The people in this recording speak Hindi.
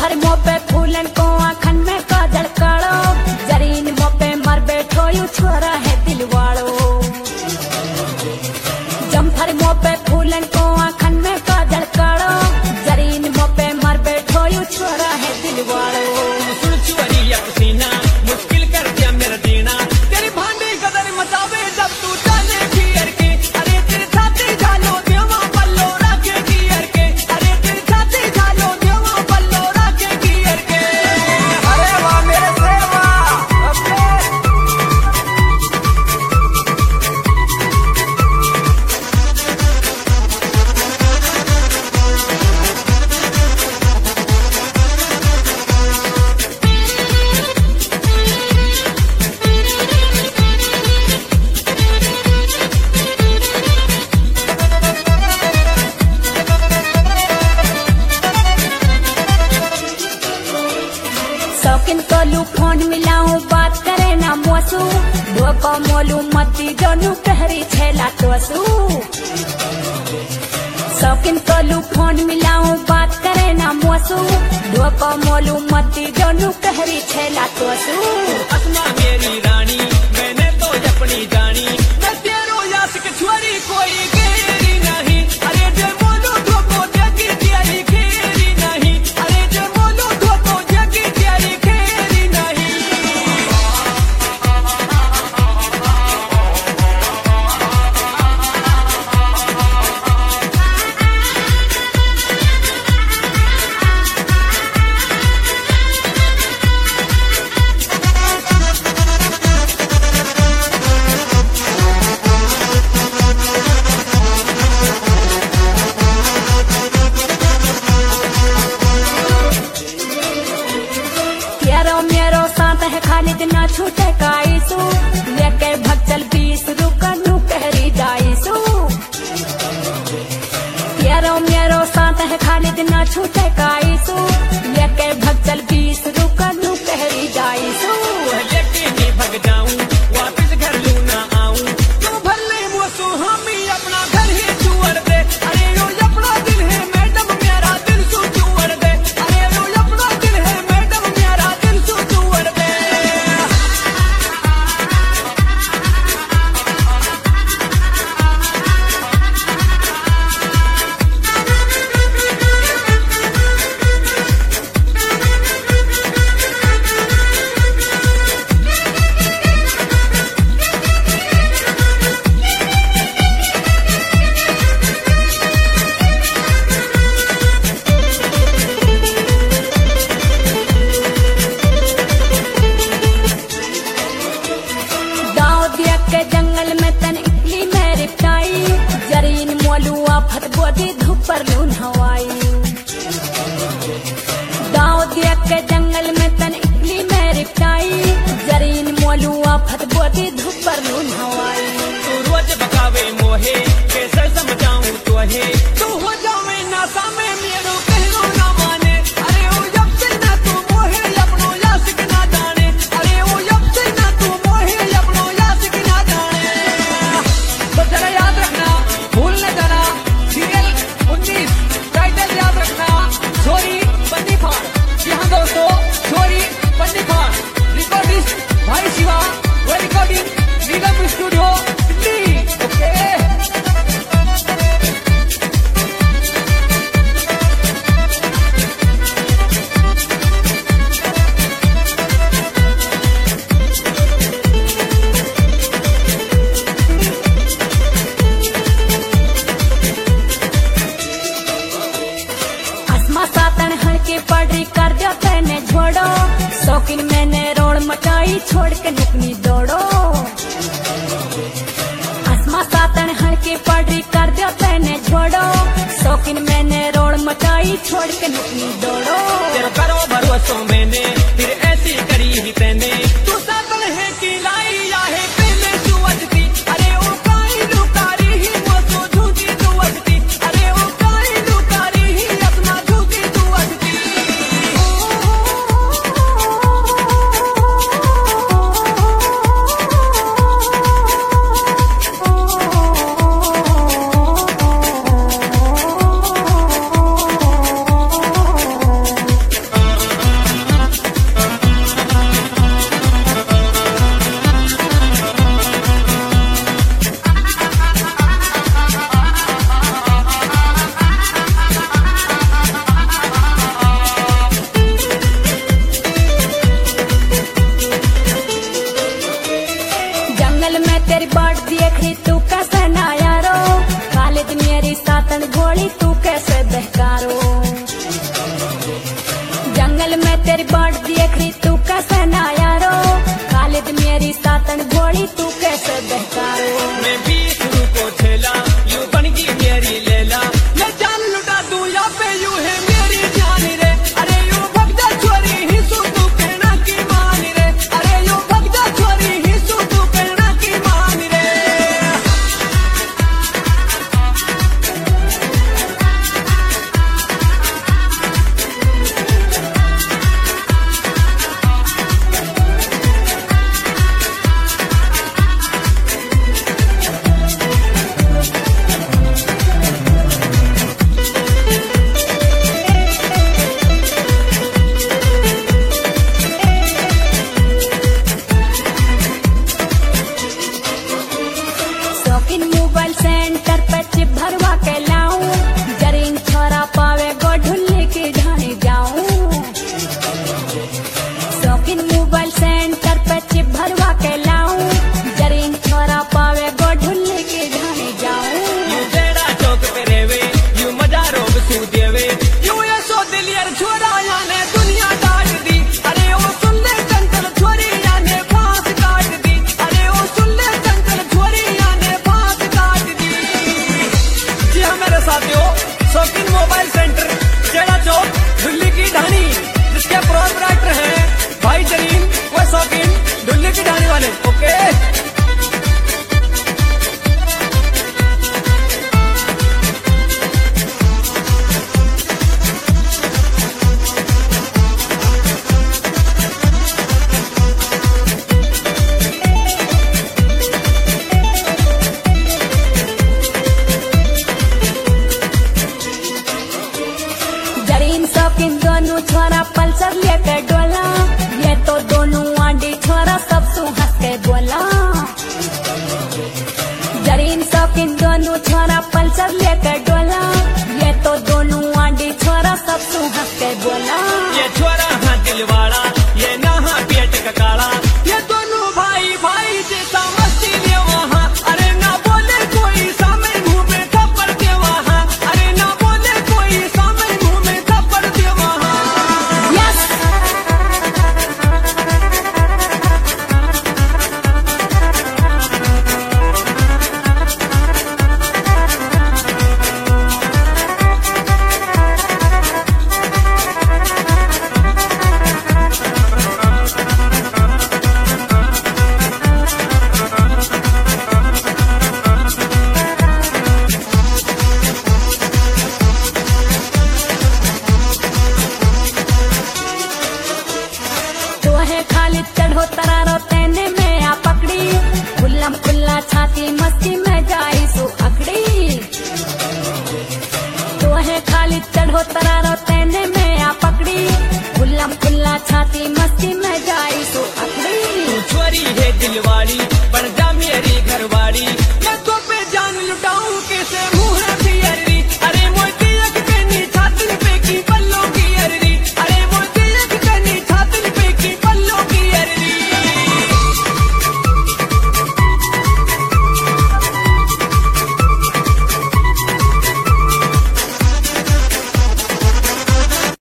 जम्फर मोपे फूलन को आखन में काजल कालो, जरीन मोपे मर बैठो यू छोरा है दिलवाड़ो। जम्फर मोपे फूलन को आखन में काजल कालो, जरीन मोपे मर बैठो यू छोरा है दिलवाड़ो। सुन चुअरी पसीना मुश्किल कर दिया मेरा देना, तेरी भांडी कदर मचावे जब तू चले खीर के। अरे तेरे छाती झालो देवा पल्लो राखे खीर के, अरे तेरे छाती झालो देवा पल्लो राखे खीर के। अरे वाह मेरे सेवा शौकीन कोलू फोन मिलाऊं बात करे ना मोसू, धोको मोलू मती दोनों कहरी छेला तोसू। शौकीन कोलू फोन मिलाऊं बात करे ना मोसू, धोको मोलू मती दोनों कहरी छेला तोसू। असमा मेरी रानी मैंने तो अपनी जानी, मैं तेरो यास के छुरी कोई गेरी नहीं। अरे जे मोलू धोको जगी तेरी खेरी नहीं, अरे जे मोलू धोको जगी तेरी खेरी नहीं। तेरो मेरो साथ है खालिद ना छूटे काईसू, लेके भगचल 20 रुकनू कहरी जाईसू। तेरो मेरो साथ है खालिद ना छूटे काईसू, लेके भगचल 20 रुकनू कहरी जाईसू। लेके नहीं भग जाऊं वापस घर लू ना आऊं, तू भले मोसू हमी अपना घर ही छुअर दे। अरे यो अपना दिल है मैडम मेरा दिल सू छुअर दे, अरे यो अपना दिल है मैडम मेरा दिल सू छुअर दे। दाव दिया के जंगल में तन इकली में रिपटाई, जरीन मोलू आफत बोदी धूपर लून हवाई। दाव दिया के जंगल में तन इकली में रिपटाई, जरीन मोलू आफत बोदी धूपर लून हवाई। तू रोज बकावे मोहे कैसे समझाऊं तुहे, तू हो जावे ना सामे मेरो कहनो ना माने। अरे ओ जब से ना तू मोहे अपनो यासिक ना जाने, अरे ओ जब से ना तू मोहे अपनो यासिक ना जाने। तो जरा याद रखना भूल न जाना, सीरियल 19 टाइटल याद रखना, छोरी बंदी फाड़। यहाँ दोस्तों छोरी बंदी फाड़, रिकॉर्डिस्ट भाई शिवा, वो recording Nigam studio Delhi. Okay आसमा सातन हड़के पड़ी कर दो तेने छोड़ो, शौकीन मैंने रोड मचाई छोड़ के नुकनी दौड़ो। आसमा सातन हड़के पड़ी कर दो तेने छोड़ो, शौकीन मैंने रोड मचाई छोड़ के नुकनी दौड़ो। तेरा करो भरोसो मैंने फिर ऐसी करी ही तेने, तू सातन है कि लाई या है पहले तू अजती। अरे ओ काई लुकारी ही मोसो झूठी तू अजती, अरे ओ काई लुकारी ही अपना झूठी तू अजती। तेरी बाट देख रही तू कैसे ना यारो, खालिद मेरी सातन भोली तू